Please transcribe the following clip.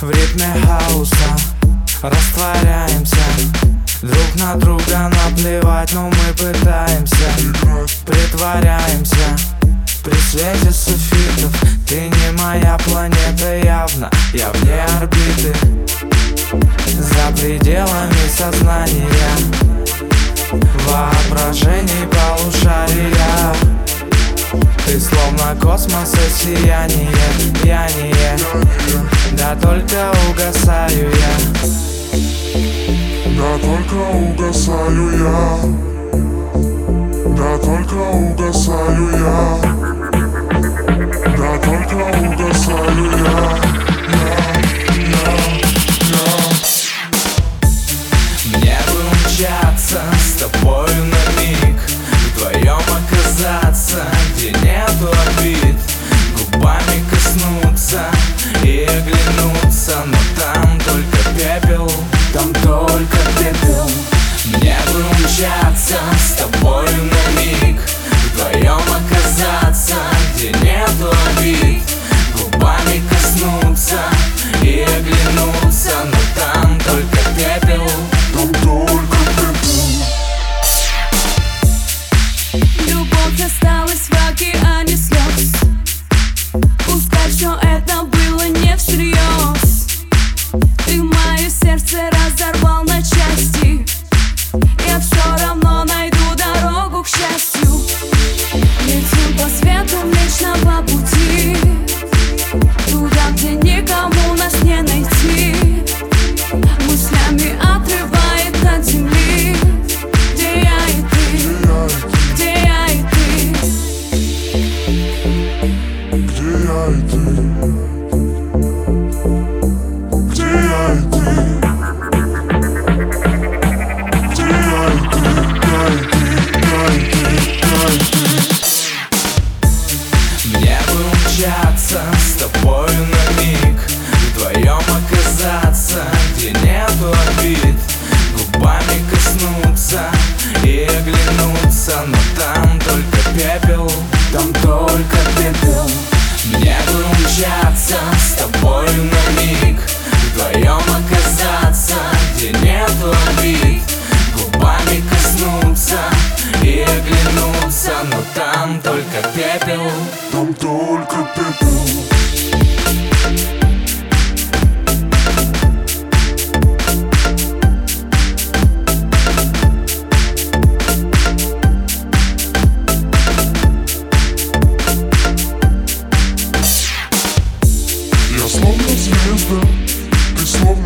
В ритме хаоса растворяемся, друг на друга наплевать, но мы пытаемся. Притворяемся при свете софитов. Ты не моя планета явно, я вне орбиты, за пределами сознания, воображений полушария. Ты словно космоса сияние, пьяние, да только угасаю я. Да только угасаю я. Да только угасаю я. Да только угасаю я. Мне бы умчаться с тобою на миг, вдвоем оказаться, где нету обид, губами коснуться и оглянуться, но там только пепел, там только пепел. Мне бы умчаться с тобою на миг, вдвоем оказаться, где нету обид, губами коснуться и оглянуться, но там только пепел, там только пепел. Любовь осталась в океане слез. Пускай все это было не всерьез. Ты мое сердце разорвал на части. Я все равно найду дорогу к счастью. Летим по свету Млечного Пути, туда, где никому нас не найти. Мыслями отрывает от земли. Где я и ты? Где я и ты? Где я и ты? Где я и ты? Где я и ты? Мне бы умчаться с тобою на миг, вдвоем оказаться, где нету обид, губами коснуться и оглянуться, но там только пепел, там только пепел. Мне бы умчаться с тобою на миг, вдвоем оказаться, где нету обид, губами коснуться и оглянуться, но там только пепел, там только пепел. Я словно звезда, ты словно